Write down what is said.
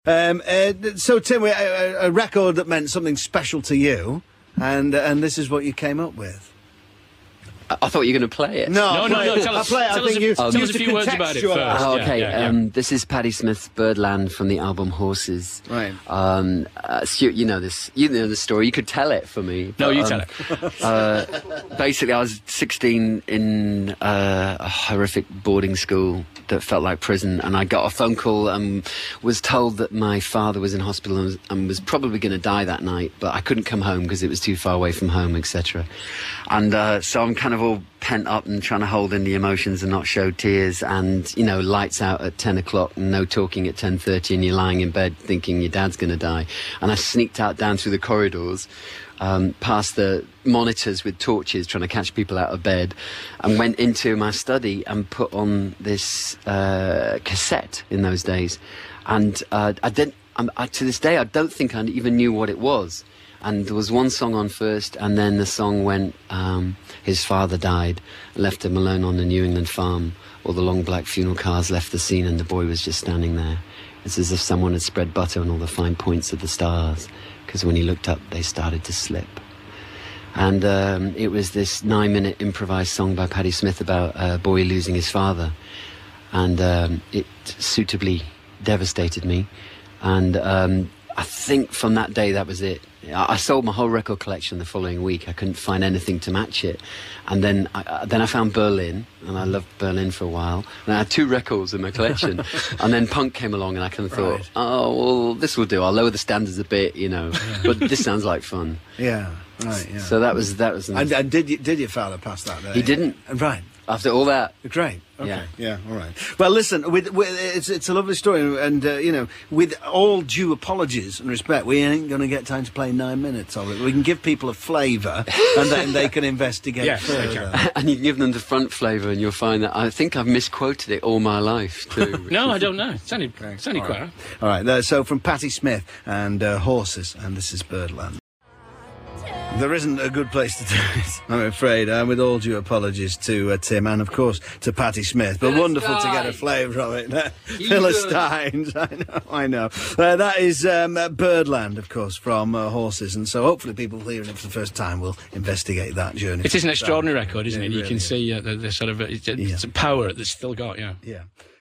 So, Tim, a record that meant something special to you, and this is what you came up with. I thought you were going to play it. No. Tell us a few words about it first. Oh, okay. Yeah. This is Patti Smith's Birdland from the album Horses. Right. Stuart, you know this. You know the story. You could tell it for me. No, you tell it. Basically, I was 16 in a horrific boarding school that felt like prison, and I got a phone call and was told that my father was in hospital and was probably going to die that night, but I couldn't come home because it was too far away from home, etc. And so I'm kind of all pent up and trying to hold in the emotions and not show tears, and lights out at 10 o'clock and no talking at 10:30, and you're lying in bed thinking your dad's going to die. And I sneaked out down through the corridors, past the monitors with torches trying to catch people out of bed, and went into my study and put on this cassette in those days. And to this day I don't think I even knew what it was. And there was one song on first, and then the song went, his father died, left him alone on the New England farm. All the long black funeral cars left the scene, and the boy was just standing there. It's as if someone had spread butter on all the fine points of the stars, because when he looked up, they started to slip. And it was this 9-minute improvised song by Patti Smith about a boy losing his father. And it suitably devastated me. And I think from that day, that was it. I sold my whole record collection the following week. I couldn't find anything to match it. And then I found Berlin, and I loved Berlin for a while. And I had 2 records in my collection. And then punk came along, and I kind of thought, oh, well, this will do. I'll lower the standards a bit, But this sounds like fun. Yeah, right, yeah. So that was. And did your father pass that day? He didn't. Right. After all that. Great. Okay. Yeah. All right. Well, listen. It's a lovely story, and with all due apologies and respect, we ain't going to get time to play 9 minutes of it. We can give people a flavour, and then they can investigate further. And you can give them the front flavour, and you'll find that I think I've misquoted it all my life too. No, I don't know. It's only quite. All right. So from Patti Smith and Horses, and this is Birdland. There isn't a good place to do it, I'm afraid, with all due apologies to Tim and, of course, to Patti Smith. But wonderful to get a flavour of it. Philistines, I know. That is Birdland, of course, from Horses. And so hopefully people hearing it for the first time will investigate that journey. It is an extraordinary record, isn't it? You can see the sort of it's a power that's still got, yeah.